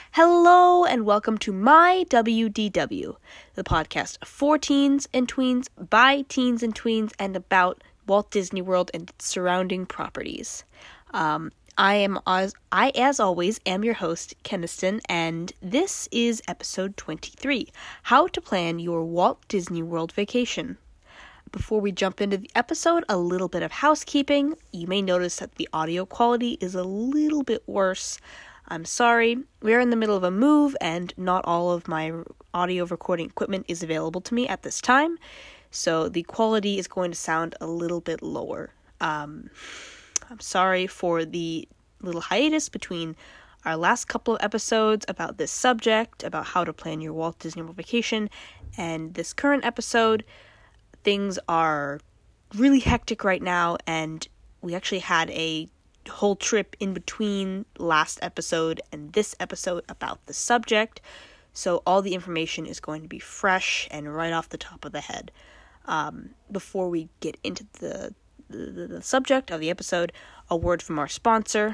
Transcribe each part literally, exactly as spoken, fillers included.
Hello and welcome to My W D W, the podcast for teens and tweens, by teens and tweens, and about Walt Disney World and its surrounding properties. Um, I am, as, I, as always, am your host, Keniston, and this is episode twenty-three, How to Plan Your Walt Disney World Vacation. Before we jump into the episode, a little bit of housekeeping. You may notice that the audio quality is a little bit worse. I'm sorry. We're in the middle of a move, and not all of my audio recording equipment is available to me at this time, so the quality is going to sound a little bit lower. Um, I'm sorry for the little hiatus between our last couple of episodes about this subject, about how to plan your Walt Disney World vacation, and this current episode. Things are really hectic right now, and we actually had a whole trip in between last episode and this episode about the subject, so all the information is going to be fresh and right off the top of the head. Um, before we get into the, the, the subject of the episode, a word from our sponsor.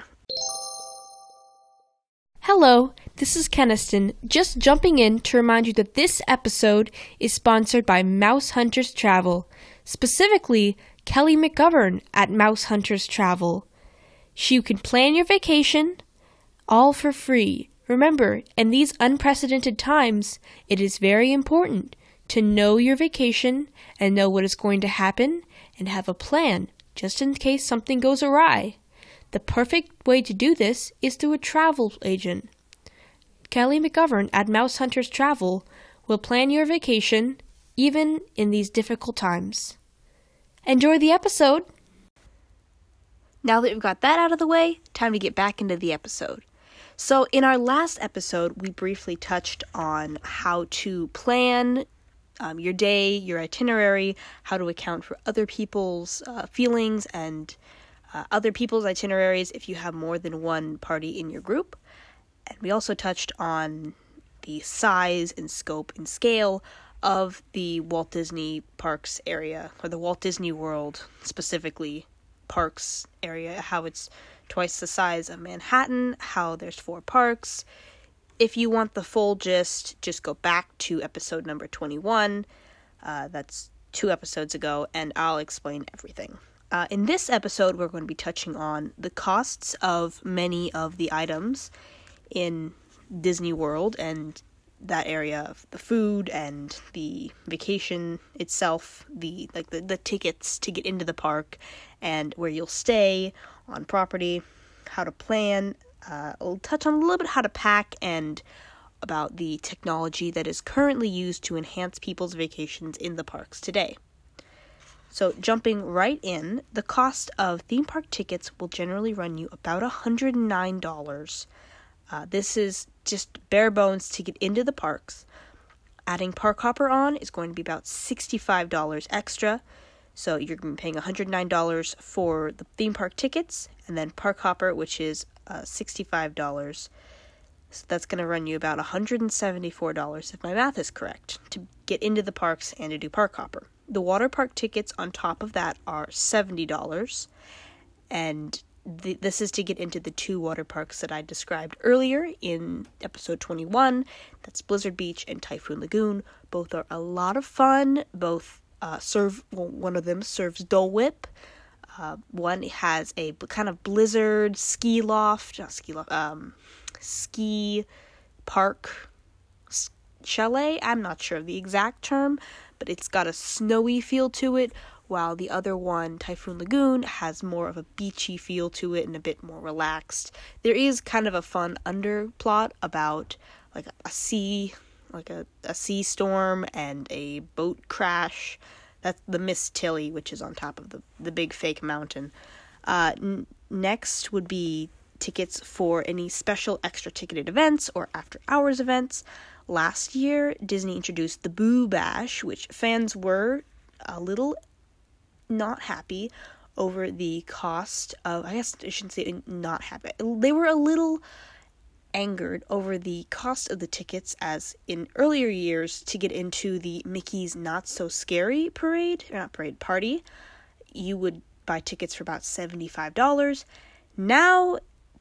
Hello, this is Keniston, just jumping in to remind you that this episode is sponsored by Mouse Hunters Travel, specifically Kelly McGovern at Mouse Hunters Travel. You can plan your vacation, all for free. Remember, in these unprecedented times, it is very important to know your vacation and know what is going to happen and have a plan just in case something goes awry. The perfect way to do this is through a travel agent. Kelly McGovern at Mouse Hunters Travel will plan your vacation even in these difficult times. Enjoy the episode! Now that we've got that out of the way, time to get back into the episode. So in our last episode, we briefly touched on how to plan um, your day, your itinerary, how to account for other people's uh, feelings and uh, other people's itineraries if you have more than one party in your group. And we also touched on the size and scope and scale of the Walt Disney Parks area, or the Walt Disney World specifically parks area, how it's twice the size of Manhattan, how there's four parks. If you want the full gist, just go back to episode number twenty-one. Uh, that's two episodes ago, and I'll explain everything. Uh, in this episode, we're going to be touching on the costs of many of the items in Disney World and that area of the food and the vacation itself, the like the, the tickets to get into the park and where you'll stay on property, how to plan. Uh, I'll touch on a little bit how to pack and about the technology that is currently used to enhance people's vacations in the parks today. So jumping right in, the cost of theme park tickets will generally run you about one hundred nine dollars. Uh, this is just bare bones to get into the parks. Adding Park Hopper on is going to be about sixty-five dollars extra. So you're going to be paying one hundred nine dollars for the theme park tickets, and then Park Hopper, which is uh, sixty-five dollars. So that's going to run you about one hundred seventy-four dollars, if my math is correct, to get into the parks and to do Park Hopper. The water park tickets on top of that are seventy dollars, and The, this is to get into the two water parks that I described earlier in episode twenty-one. That's Blizzard Beach and Typhoon Lagoon. Both are a lot of fun. Both uh, serve, well, one of them serves Dole Whip. Uh, one has a kind of blizzard ski loft, not ski loft, um, ski park chalet. I'm not sure of the exact term, but it's got a snowy feel to it, while the other one, Typhoon Lagoon, has more of a beachy feel to it and a bit more relaxed. There is kind of a fun underplot about like a sea, like a, a sea storm and a boat crash. That's the Miss Tilly, which is on top of the, the big fake mountain. Uh, n- next would be tickets for any special extra ticketed events or after hours events. Last year, Disney introduced the Boo Bash, which fans were a little not happy over the cost of, I guess I shouldn't say not happy. They were a little angered over the cost of the tickets, as in earlier years to get into the Mickey's Not So Scary parade, or not parade, party, you would buy tickets for about seventy-five dollars. Now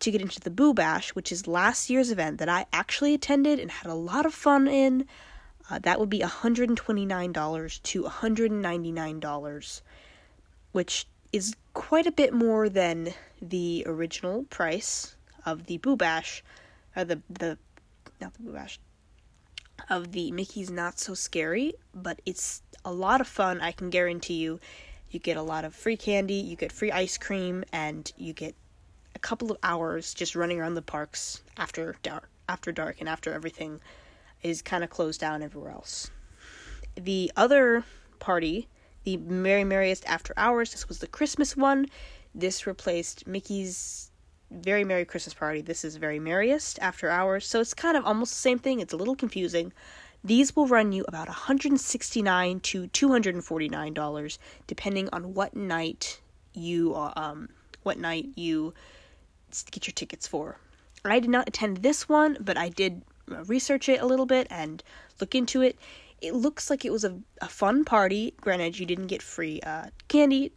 to get into the Boo Bash, which is last year's event that I actually attended and had a lot of fun in, uh, that would be one hundred twenty-nine dollars to one hundred ninety-nine dollars, which is quite a bit more than the original price of the Boo Bash, or the, the, not the Boo Bash, of the Mickey's Not So Scary, but it's a lot of fun, I can guarantee you. You get a lot of free candy, you get free ice cream, and you get a couple of hours just running around the parks after dark, after dark, and after everything is kind of closed down everywhere else. The other party, the Merry Merriest After Hours, this was the Christmas one. This replaced Mickey's Very Merry Christmas Party. This is Very Merriest After Hours, so it's kind of almost the same thing. It's a little confusing. These will run you about one hundred sixty-nine dollars to two hundred forty-nine dollars, depending on what night you um what night you get your tickets for. I did not attend this one, but I did research it a little bit and look into it. It looks like it was a, a fun party. Granted, you didn't get free uh, candy,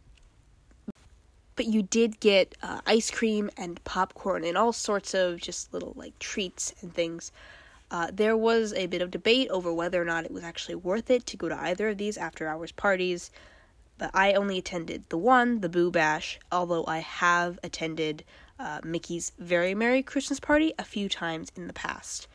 but you did get uh, ice cream and popcorn and all sorts of just little like treats and things. Uh, there was a bit of debate over whether or not it was actually worth it to go to either of these after-hours parties, but I only attended the one, the Boo Bash, although I have attended uh, Mickey's Very Merry Christmas Party a few times in the past.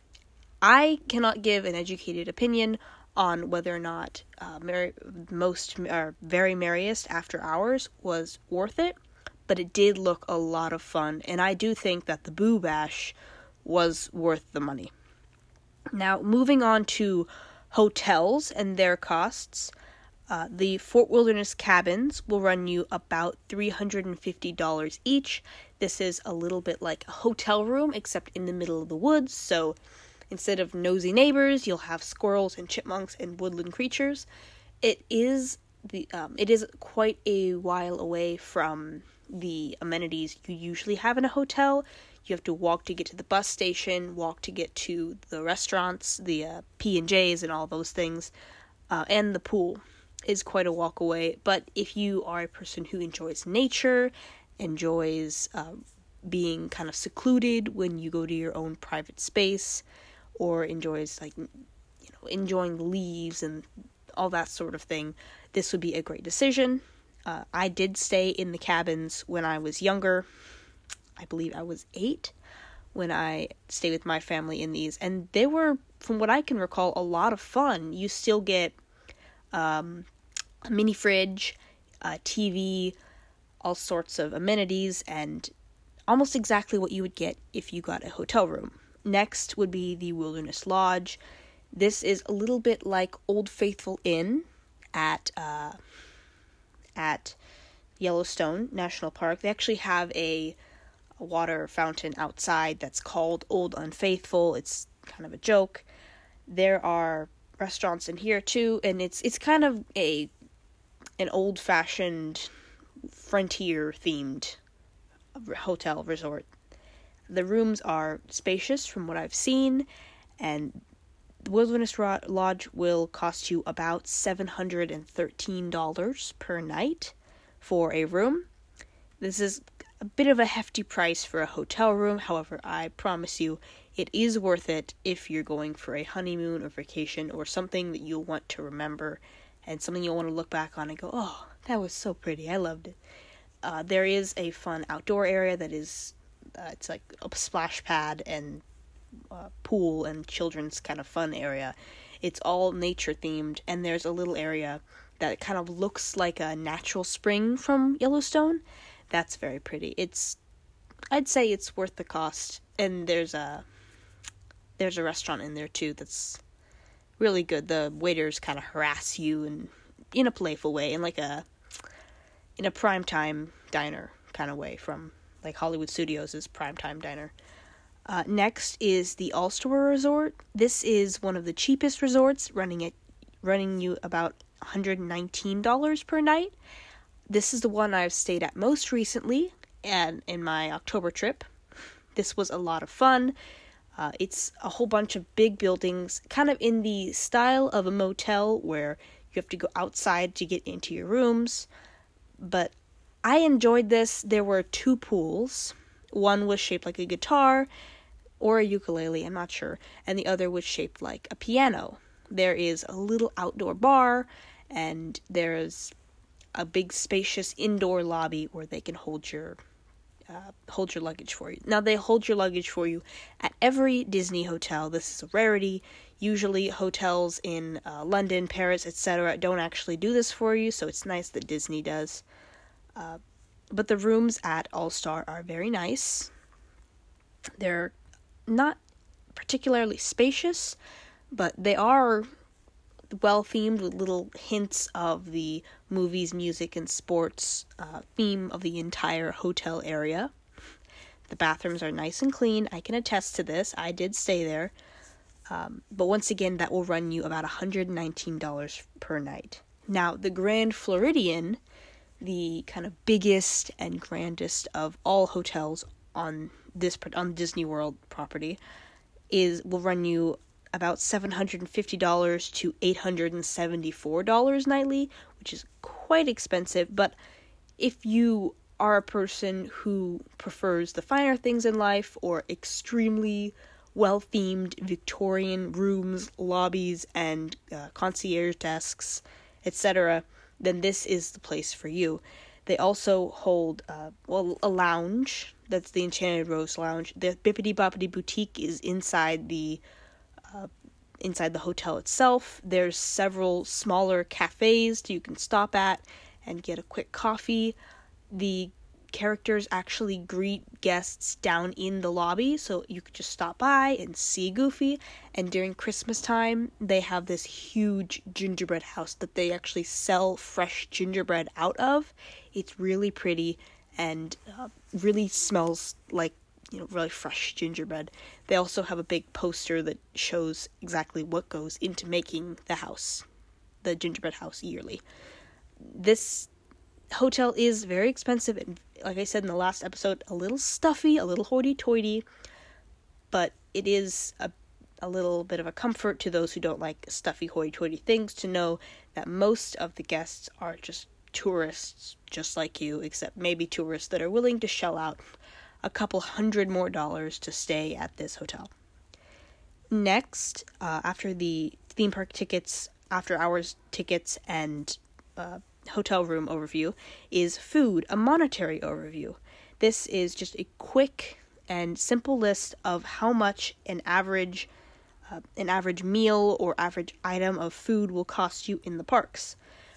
I cannot give an educated opinion on whether or not uh, Merry, most or Very Merriest After Hours was worth it, but it did look a lot of fun, and I do think that the Boo Bash was worth the money. Now, moving on to hotels and their costs, uh, the Fort Wilderness Cabins will run you about three hundred fifty dollars each. This is a little bit like a hotel room, except in the middle of the woods, so instead of nosy neighbors, you'll have squirrels and chipmunks and woodland creatures. It is the um, it is quite a while away from the amenities you usually have in a hotel. You have to walk to get to the bus station, walk to get to the restaurants, the uh, P and J's and all those things, uh, and the pool is quite a walk away. But if you are a person who enjoys nature, enjoys uh, being kind of secluded when you go to your own private space, or enjoys like you know enjoying the leaves and all that sort of thing, this would be a great decision. Uh, I did stay in the cabins when I was younger. I believe I was eight when I stayed with my family in these, and they were, from what I can recall, a lot of fun. You still get um, a mini fridge, a T V, all sorts of amenities, and almost exactly what you would get if you got a hotel room. Next would be the Wilderness Lodge. This is a little bit like Old Faithful Inn at uh, at Yellowstone National Park. They actually have a a water fountain outside that's called Old Unfaithful. It's kind of a joke. There are restaurants in here too, and it's it's kind of a an old-fashioned frontier themed hotel resort. The rooms are spacious from what I've seen, and the Wilderness Lodge will cost you about seven hundred thirteen dollars per night for a room. This is a bit of a hefty price for a hotel room. However, I promise you it is worth it if you're going for a honeymoon or vacation or something that you'll want to remember and something you'll want to look back on and go, oh, that was so pretty. I loved it. Uh, there is a fun outdoor area that is, uh, it's like a splash pad and uh, pool and children's kind of fun area. It's all nature themed, and there's a little area that kind of looks like a natural spring from Yellowstone. That's very pretty. It's, I'd say it's worth the cost. And there's a, there's a restaurant in there too that's really good. The waiters kind of harass you and in a playful way, in like a, in a primetime diner kind of way, from like Hollywood Studios' primetime diner. Uh, next is the All-Star Resort. This is one of the cheapest resorts, running it, running you about one hundred nineteen dollars per night. This is the one I've stayed at most recently, and in my October trip. This was a lot of fun. Uh, it's a whole bunch of big buildings, kind of in the style of a motel where you have to go outside to get into your rooms. But I enjoyed this. There were two pools. One was shaped like a guitar or a ukulele, I'm not sure, and the other was shaped like a piano. There is a little outdoor bar, and there's a big spacious indoor lobby where they can hold your uh, hold your luggage for you. Now, they hold your luggage for you at every Disney hotel. This is a rarity. Usually hotels in uh, London, Paris, et cetera don't actually do this for you, so it's nice that Disney does. Uh, but the rooms at All Star are very nice. They're not particularly spacious, but they are well themed with little hints of the movies, music, and sports uh, theme of the entire hotel area. The bathrooms are nice and clean. I can attest to this. I did stay there. Um, but once again, that will run you about one hundred nineteen dollars per night. Now, the Grand Floridian, the kind of biggest and grandest of all hotels on this on Disney World property, is will run you about seven hundred fifty dollars to eight hundred seventy-four dollars nightly, which is quite expensive. But if you are a person who prefers the finer things in life, or extremely well-themed Victorian rooms, lobbies, and uh, concierge desks, et cetera, then this is the place for you. They also hold uh, well a lounge. That's the Enchanted Rose Lounge. The Bippity Boppity Boutique is inside the uh, inside the hotel itself. There's several smaller cafes you can stop at and get a quick coffee. The characters actually greet guests down in the lobby, so you could just stop by and see Goofy. And during Christmas time, they have this huge gingerbread house that they actually sell fresh gingerbread out of. It's really pretty and uh, really smells like, you know, really fresh gingerbread. They also have a big poster that shows exactly what goes into making the house, the gingerbread house, yearly. This hotel is very expensive, and like I said in the last episode, a little stuffy, a little hoity-toity, but it is a, a little bit of a comfort to those who don't like stuffy, hoity-toity things to know that most of the guests are just tourists just like you, except maybe tourists that are willing to shell out a couple hundred more dollars to stay at this hotel. Next, uh, after the theme park tickets, after hours tickets, and uh, hotel room overview, is food, a monetary overview. This is just a quick and simple list of how much an average uh, an average meal or average item of food will cost you in the parks.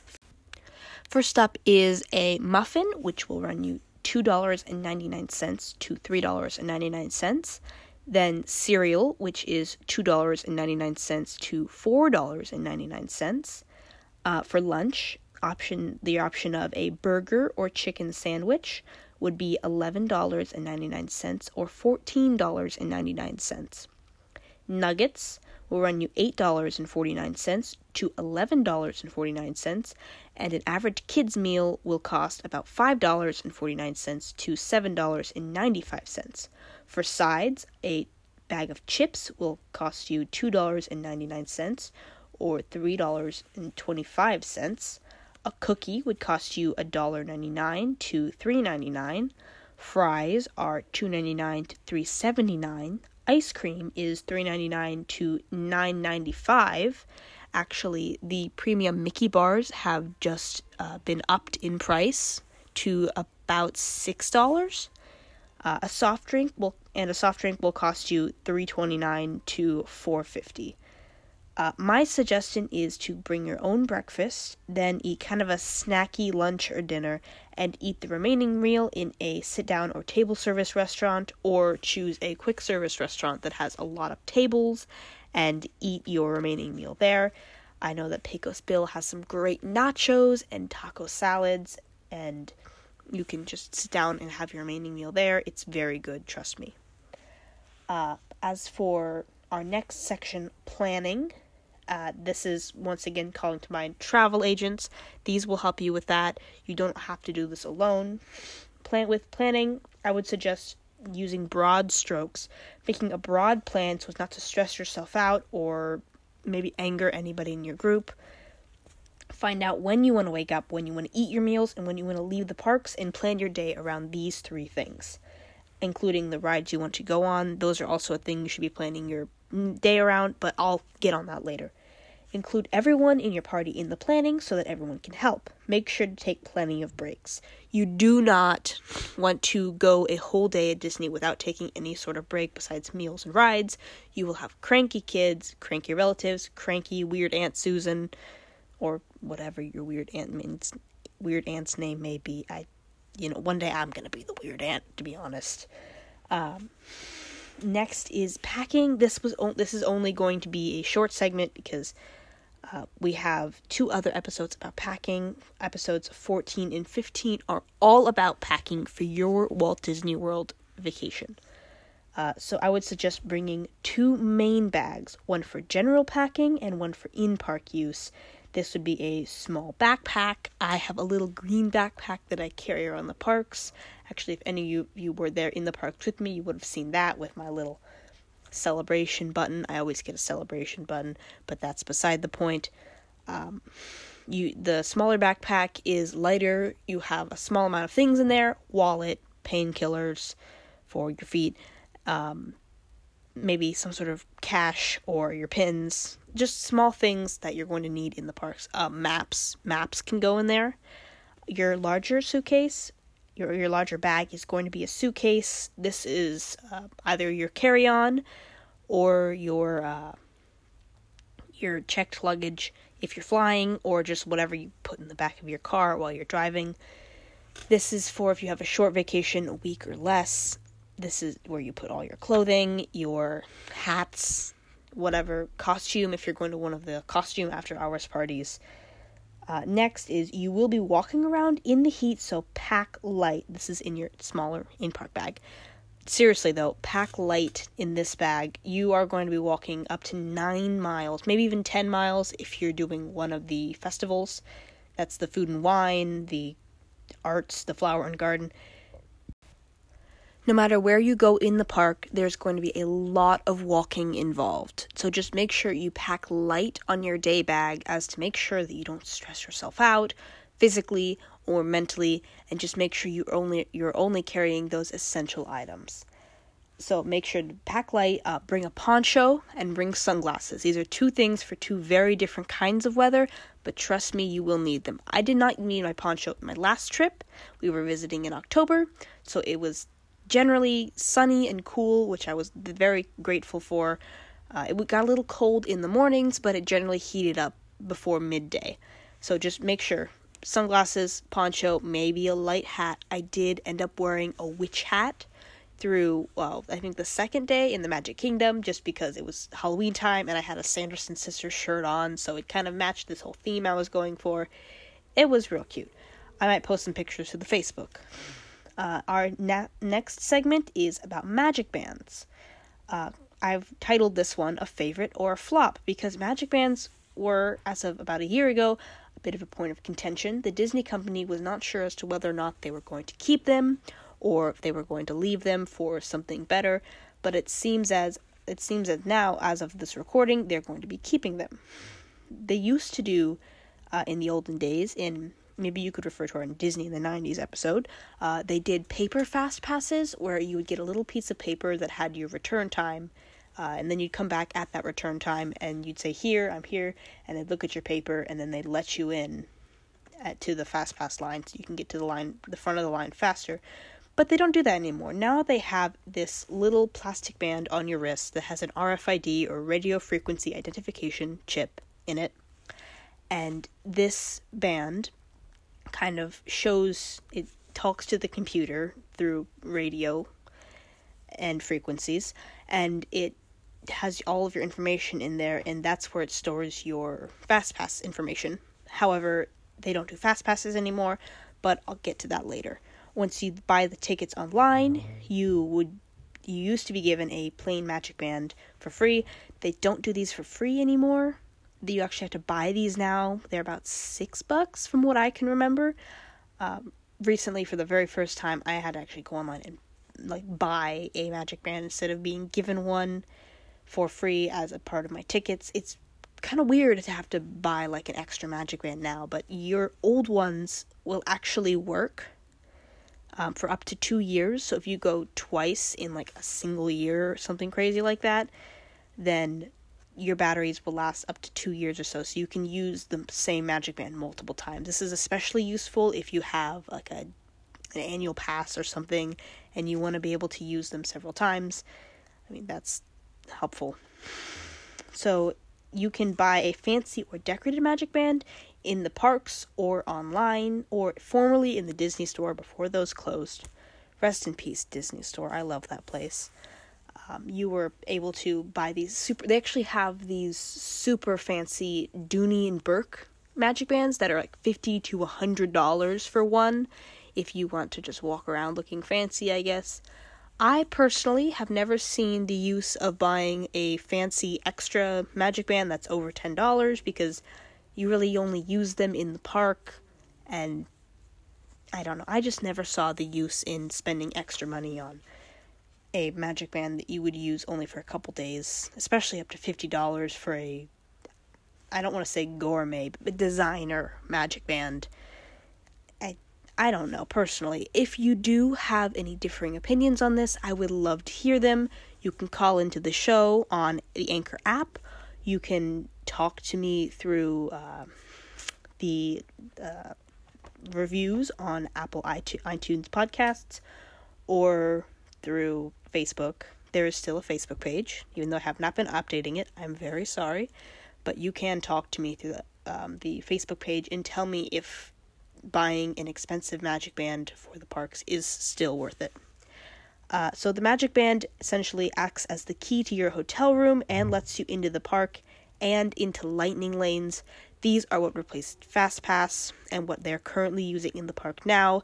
First up is a muffin, which will run you two dollars and ninety-nine cents to three dollars and ninety-nine cents. Then cereal, which is two dollars and ninety-nine cents to four dollars and ninety-nine cents. Uh, for lunch, option the option of a burger or chicken sandwich would be eleven dollars and ninety-nine cents or fourteen dollars and ninety-nine cents. Nuggets will run you eight dollars and forty-nine cents to eleven dollars and forty-nine cents, and an average kids meal will cost about five dollars and forty-nine cents to seven dollars and ninety-five cents. For sides, a bag of chips will cost you two dollars and ninety-nine cents or three dollars and twenty-five cents. A cookie would cost you one dollar and ninety-nine cents to three dollars and ninety-nine cents. Fries are two dollars and ninety-nine cents to three dollars and seventy-nine cents. Ice cream is three dollars and ninety-nine cents to nine dollars and ninety-five cents. Actually, the premium Mickey bars have just uh, been upped in price to about six dollars. Uh, a soft drink will and a soft drink will cost you three dollars and twenty-nine cents to four dollars and fifty cents. Uh, my suggestion is to bring your own breakfast, then eat kind of a snacky lunch or dinner, and eat the remaining meal in a sit-down or table service restaurant, or choose a quick service restaurant that has a lot of tables, and eat your remaining meal there. I know that Pecos Bill has some great nachos and taco salads, and you can just sit down and have your remaining meal there. It's very good, trust me. Uh, as for our next section, planning, Uh, this is, once again, calling to mind travel agents. These will help you with that. You don't have to do this alone. Plan with planning, I would suggest using broad strokes, making a broad plan so as not to stress yourself out or maybe anger anybody in your group. Find out when you want to wake up, when you want to eat your meals, and when you want to leave the parks, and plan your day around these three things. including the rides you want to go on. Those are also a thing you should be planning your day around, but I'll get on that later. Include everyone in your party in the planning so that everyone can help. Make sure to take plenty of breaks. You do not want to go a whole day at Disney without taking any sort of break besides meals and rides. You will have cranky kids, cranky relatives, cranky weird Aunt Susan, or whatever your weird aunt means, weird aunt's name may be. I, you know, one day I'm going to be the weird aunt, to be honest. Um... Next is packing. This was o- this is only going to be a short segment because uh, we have two other episodes about packing. Episodes fourteen and fifteen are all about packing for your Walt Disney World vacation. Uh, so I would suggest bringing two main bags, one for general packing and one for in-park use. This would be a small backpack. I have a little green backpack that I carry around the parks. Actually, if any of you, you were there in the parks with me, you would have seen that with my little celebration button. I always get a celebration button, but that's beside the point. Um, you the smaller backpack is lighter. You have a small amount of things in there. Wallet, painkillers for your feet, um, maybe some sort of cash or your pins. Just small things that you're going to need in the parks. Uh, maps. Maps can go in there. Your larger suitcase, your your larger bag is going to be a suitcase. This is uh, either your carry-on or your uh, your checked luggage if you're flying, or just whatever you put in the back of your car while you're driving. This is for if you have a short vacation, a week or less. This is where you put all your clothing, your hats, whatever costume if you're going to one of the costume after hours parties. Uh, next is you will be walking around in the heat, so pack light. This is in your smaller in-park bag. Seriously though, pack light in this bag. You are going to be walking up to nine miles, maybe even ten miles if you're doing one of the festivals. That's the food and wine, the arts, the flower and garden. No matter where you go in the park, there's going to be a lot of walking involved. So just make sure you pack light on your day bag as to make sure that you don't stress yourself out physically or mentally, and just make sure you're only you're only carrying those essential items. So make sure to pack light, uh, bring a poncho, and bring sunglasses. These are two things for two very different kinds of weather, but trust me, you will need them. I did not need my poncho my last trip. We were visiting in October, so it was generally sunny and cool, which I was very grateful for. Uh, it got a little cold in the mornings, but it generally heated up before midday. So just make sure. Sunglasses, poncho, maybe a light hat. I did end up wearing a witch hat through, well, I think the second day in the Magic Kingdom, just because it was Halloween time and I had a Sanderson Sisters shirt on, so it kind of matched this whole theme I was going for. It was real cute. I might post some pictures to the Facebook. Uh, our na- next segment is about magic bands. Uh, I've titled this one a favorite or a flop because magic bands were, as of about a year ago, a bit of a point of contention. The Disney company was not sure as to whether or not they were going to keep them or if they were going to leave them for something better, but it seems as it seems that now, as of this recording, they're going to be keeping them. They used to do, uh, in the olden days, in maybe you could refer to our Disney in the nineties episode, uh, they did paper fast passes where you would get a little piece of paper that had your return time, uh, and then you'd come back at that return time and you'd say, here, I'm here, and they'd look at your paper and then they'd let you in at, to the fast pass line so you can get to the line, the front of the line faster. But they don't do that anymore. Now they have this little plastic band on your wrist that has an R F I D or radio frequency identification chip in it, and this band kind of shows, it talks to the computer through radio and frequencies, and it has all of your information in there, and that's where it stores your FastPass information. However, they don't do FastPasses anymore, but I'll get to that later. Once you buy the tickets online, you would you used to be given a plain Magic Band for free. They don't do these for free anymore. You actually have to buy these now. They're about six bucks from what I can remember. Um, recently, for the very first time, I had to actually go online and like buy a Magic Band instead of being given one for free as a part of my tickets. It's kind of weird to have to buy like an extra Magic Band now, but your old ones will actually work. um, for up to two years. So if you go twice in like a single year or something crazy like that, then your batteries will last up to two years or so. So you can use the same Magic Band multiple times. This is especially useful if you have like a an annual pass or something and you want to be able to use them several times. I mean, that's helpful. So you can buy a fancy or decorated Magic Band in the parks or online, or formerly in the Disney Store before those closed. Rest in peace, Disney Store. I love that place. Um, you were able to buy these super... They actually have these super fancy Dooney and Burke Magic Bands that are like fifty to one hundred dollars for one, if you want to just walk around looking fancy, I guess. I personally have never seen the use of buying a fancy extra Magic Band that's over ten dollars, because you really only use them in the park, and I don't know, I just never saw the use in spending extra money on a Magic Band that you would use only for a couple days, especially up to fifty dollars for a, I don't want to say gourmet, but a designer Magic Band. I, I don't know, personally. If you do have any differing opinions on this, I would love to hear them. You can call into the show on the Anchor app. You can talk to me through uh, the uh, reviews on Apple iTunes podcasts, or through Facebook. There is still a Facebook page, even though I have not been updating it. I'm very sorry, but you can talk to me through the, um, the Facebook page and tell me if buying an expensive Magic Band for the parks is still worth it. Uh, so the Magic Band essentially acts as the key to your hotel room and lets you into the park and into lightning lanes. These are what replaced FastPass and what they're currently using in the park now.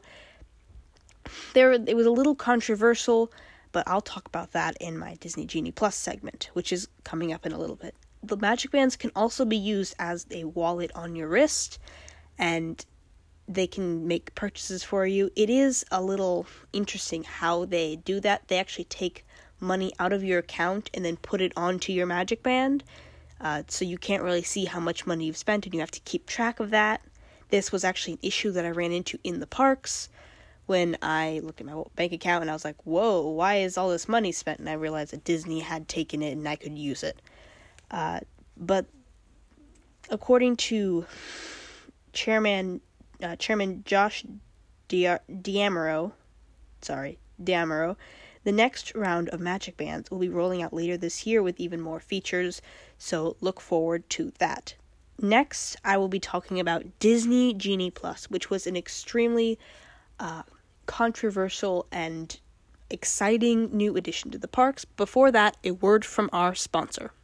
There, it was a little controversial, but I'll talk about that in my Disney Genie Plus segment, which is coming up in a little bit. The Magic Bands can also be used as a wallet on your wrist, and they can make purchases for you. It is a little interesting how they do that. They actually take money out of your account and then put it onto your Magic Band, uh, so you can't really see how much money you've spent, and you have to keep track of that. This was actually an issue that I ran into in the parks when I looked at my bank account and I was like, whoa, why is all this money spent? And I realized that Disney had taken it and I could use it. Uh, but according to Chairman uh, Chairman Josh D'Amaro, sorry, D'Amaro, the next round of Magic Bands will be rolling out later this year with even more features, so look forward to that. Next, I will be talking about Disney Genie Plus, which was an extremely uh, controversial and exciting new addition to the parks. Before that, a word from our sponsor.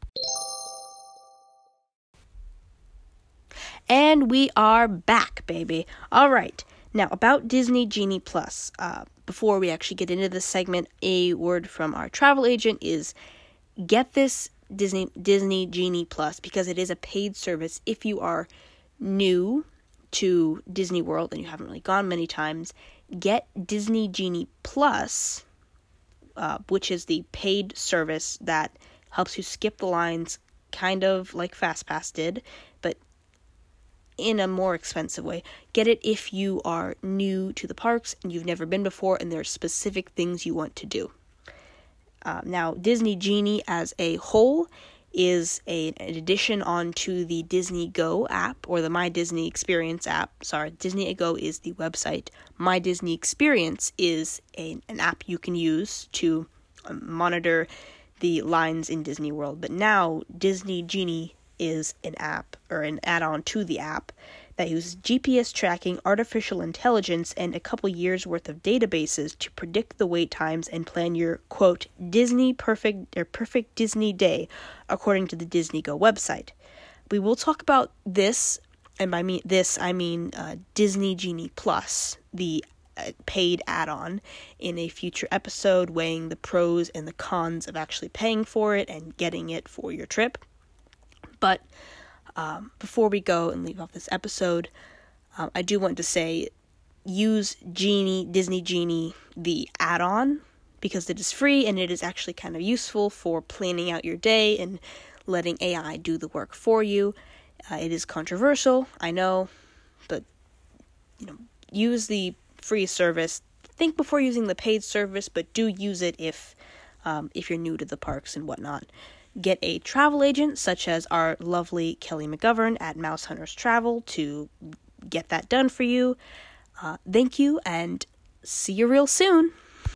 And we are back, baby. All right. Now, about Disney Genie Plus. Uh, before we actually get into this segment, a word from our travel agent is get this Disney Disney Genie Plus, because it is a paid service. If you are new to Disney World and you haven't really gone many times, get Disney Genie Plus, uh, which is the paid service that helps you skip the lines, kind of like FastPass did, but in a more expensive way. Get it if you are new to the parks and you've never been before and there are specific things you want to do. Uh, now, Disney Genie as a whole is a, an addition onto the Disney Go app, or the My Disney Experience app. Sorry, Disney Go is the website. My Disney Experience is a, an app you can use to um, monitor the lines in Disney World. But now, Disney Genie is an app, or an add-on to the app, that uses G P S tracking, artificial intelligence, and a couple years worth of databases to predict the wait times and plan your, quote, Disney perfect, or perfect Disney day, according to the Disney Go website. We will talk about this, and by me, this, I mean uh, Disney Genie Plus, the uh, paid add-on, in a future episode, weighing the pros and the cons of actually paying for it and getting it for your trip. But um, before we go and leave off this episode, um, I do want to say, use Genie, Disney Genie, the add-on, because it is free and it is actually kind of useful for planning out your day and letting A I do the work for you. Uh, it is controversial, I know, but you know, use the free service think before using the paid service, but do use it if um, if you're new to the parks and whatnot. Get a travel agent, such as our lovely Kelly McGovern at Mouse Hunters Travel, to get that done for you. Uh, thank you, and see you real soon.